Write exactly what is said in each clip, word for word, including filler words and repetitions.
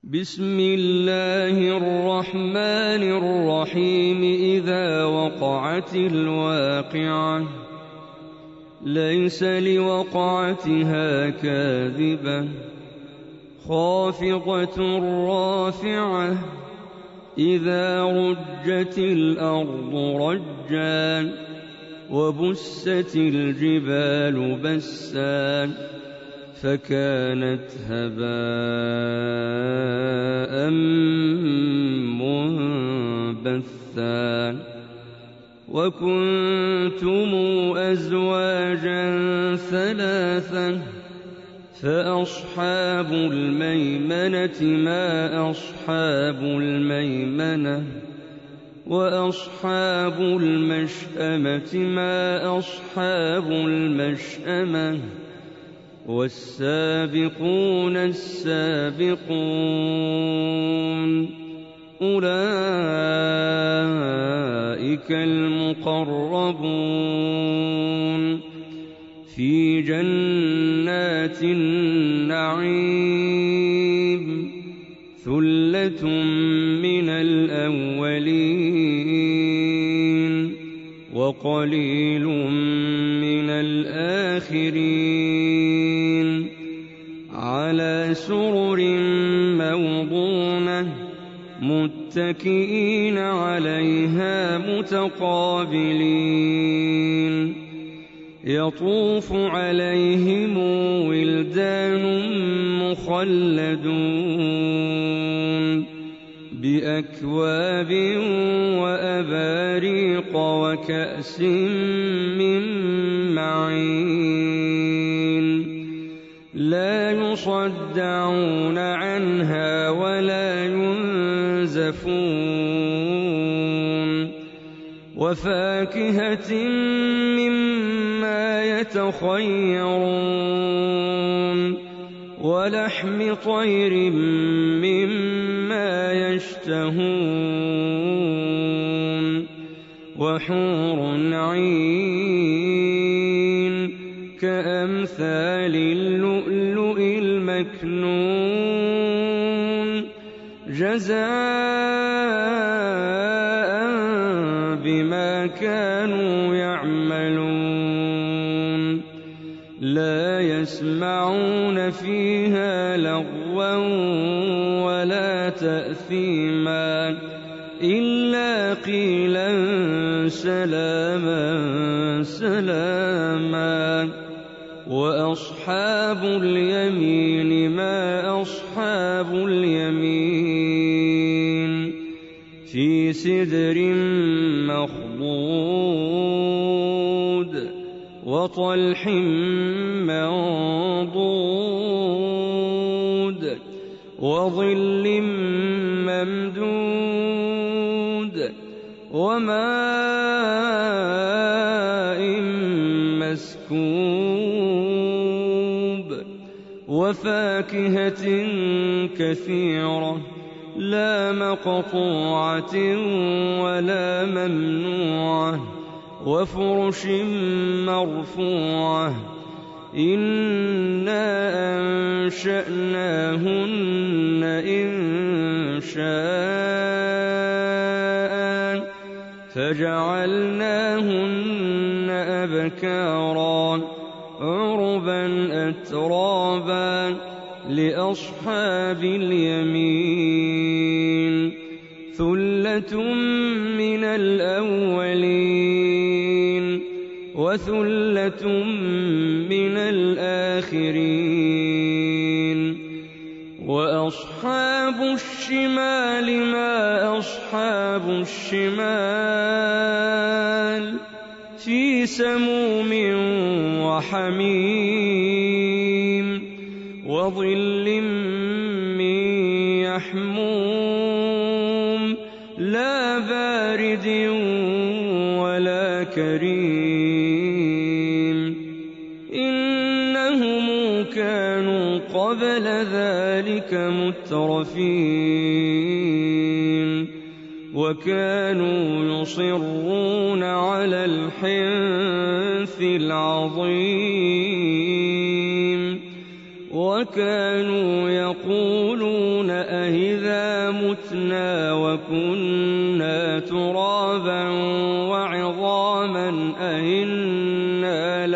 بسم الله الرحمن الرحيم إذا وقعت الواقعة ليس لوقعتها كاذبة خافضة رافعة إذا رجت الأرض رجا وبست الجبال بسا فكانت هباء منبثا وكنتم أزواجا ثلاثا فأصحاب الميمنة ما أصحاب الميمنة وأصحاب المشأمة ما أصحاب المشأمة والسابقون السابقون أولئك المقربون في جنات النعيم ثلة من الأولين وقليل من الآخرين على سرر موضونة متكئين عليها متقابلين يطوف عليهم ولدان مخلدون بأكواب وأباريق وكأس من معين لا يصدعون عنها ولا ينزفون وفاكهة مما يتخيرون ولحم طير مما يشتهون وحور عين كأمثال اللؤلؤ المكنون جزاء بما كانوا يعملون لا يسمعون فيها لغوا ولا تأثيما إلا قيلا سلاما سلاما وأصحاب اليمين ما أصحاب اليمين في سدر مخضود وطلح منضود وظل ممدود وماء مسكوب وفاكهة كثيرة لا مقطوعة ولا ممنوعة وفرش مرفوعة إنا أنشأناهن إنشاء فجعلناهن أبكارا عربا أترابا لأصحاب اليمين ثلة من الأولين وثلة من الآخرين وأصحاب الشمال ما أصحاب الشمال في سموم وحميم وظل من يحموم لا بارد ولا كريم إنهم كانوا قبل ذلك مترفين وكانوا يصرون على الحنث العظيم وكانوا يقولون أإذا متنا وكنا ترابا وعظاما أإنا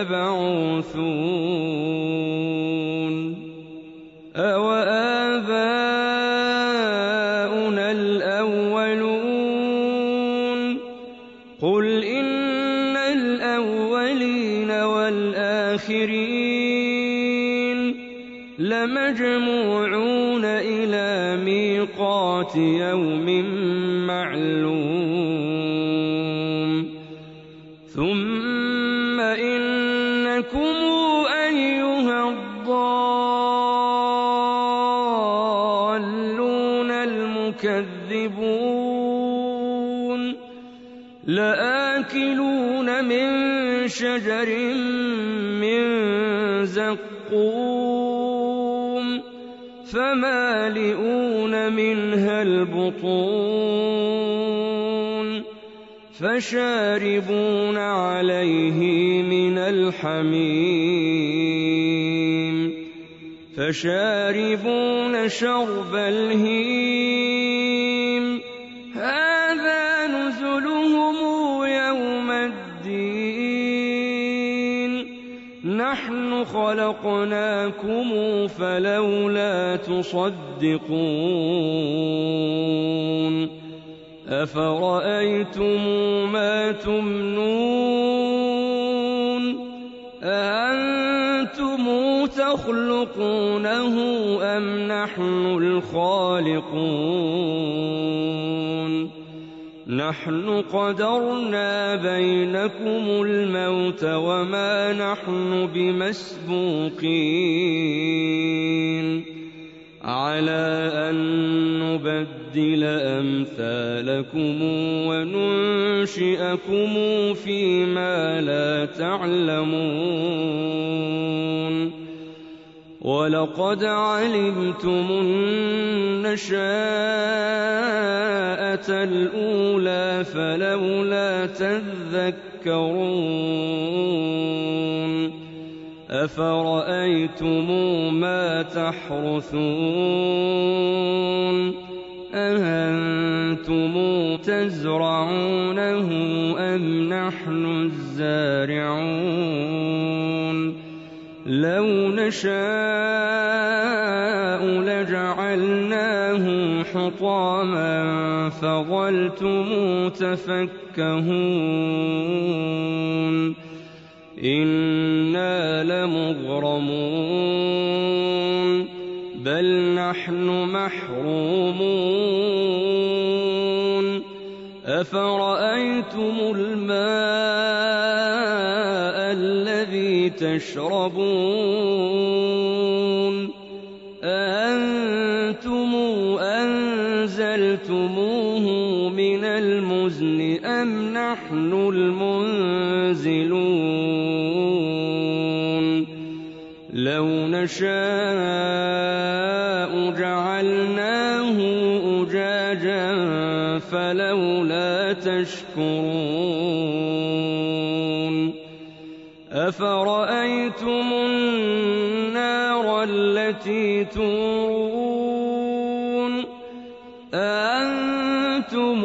لمبعوثون أوآباؤنا الأولون قل إن الأولين والآخرين لمجموعون إلى ميقات يوم معلوم ثم إنكم أيها الضالون المكذبون لآكلون من شجر من زقوم فمالئون منها البطون فشاربون عليه من الحميم فشاربون شرب الهيم هذا نزلهم يوم الدين نحن خلقناكم فلولا تصدقون أفرأيتم ما تمنون أأنتم تخلقونه أم نحن الخالقون نحن قدرنا بينكم الموت وما نحن بمسبوقين على أن نبدل أمثالكم وننشئكم فيما لا تعلمون ولقد علمتم النشاءة الأولى فلولا تذكرون أفرأيتم ما تحرثون أأنتم تزرعونه أم نحن الزارعون لو نشاء لجعلناه حطاما فظلتم تفكهون إنا لمغرمون بل نحن محرومون أفرأيتم الماء الذي تشربون أأنتم أنزلتموه من المزن أم نحن المنزلون لو نشاء جعلناه أجاجا فلولا تشكرون أفرأيتم النار التي تورون أأنتم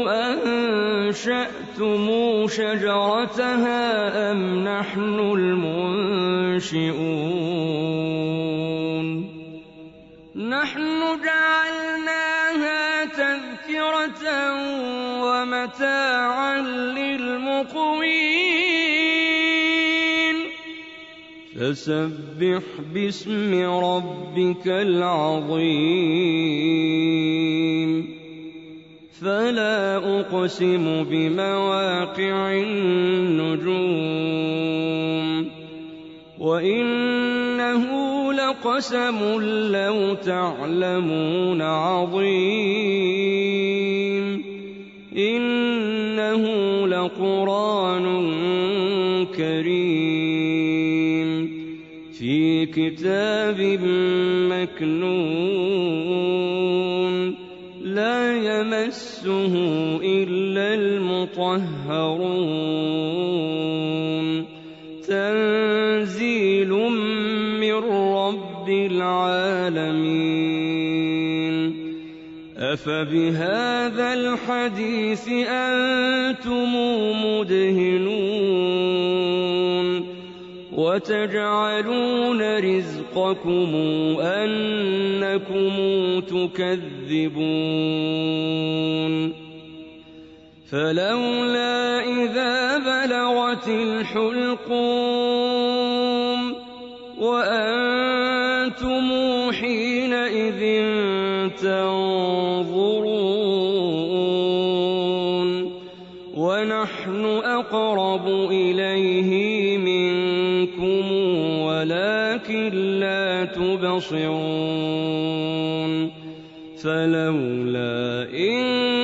أنشأتم شجرتها أم نحن المنشئون نحن جعلناها تذكرة ومتاعا للمقوين فسبح باسم ربك العظيم فلا أقسم بمواقع النجوم وإنه لقسم لو تعلمون عظيم إنه لقرآن كريم في كتاب مكنون لا يمسه إلا المطهرون تنزيل من رب العالمين أفبهذا الحديث أنتم مدهنون وتجعلون رزقكم أنكم تكذبون فلولا إذا بلغت الحلقوم وأنتم حينئذ تنظرون ونحن أقرب إليه منكم ولكن لا تبصرون فلولا إن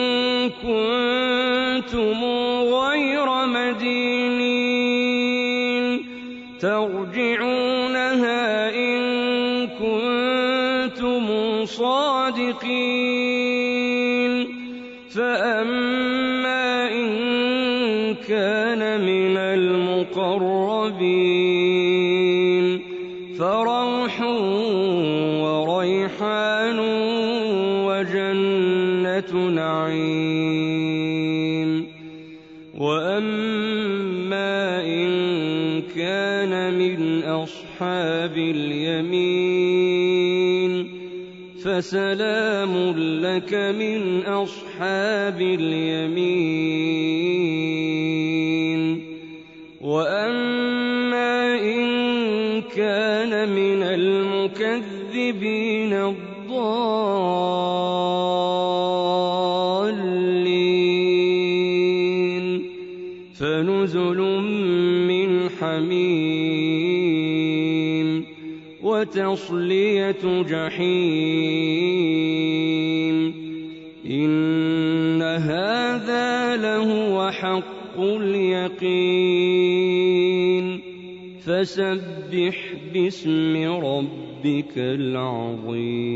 كنتم غير مدينين ترجعونها إن كنتم صادقين فأما إن كان من المقربين فروح وريحان وجنة نعيم وأما إن كان من أصحاب اليمين فسلام لك من أصحاب اليمين وأما إن كان من المكذبين الضالين فنزل من حميم وتصلية جحيم إن هذا لهو حق اليقين فسبح باسم ربك العظيم.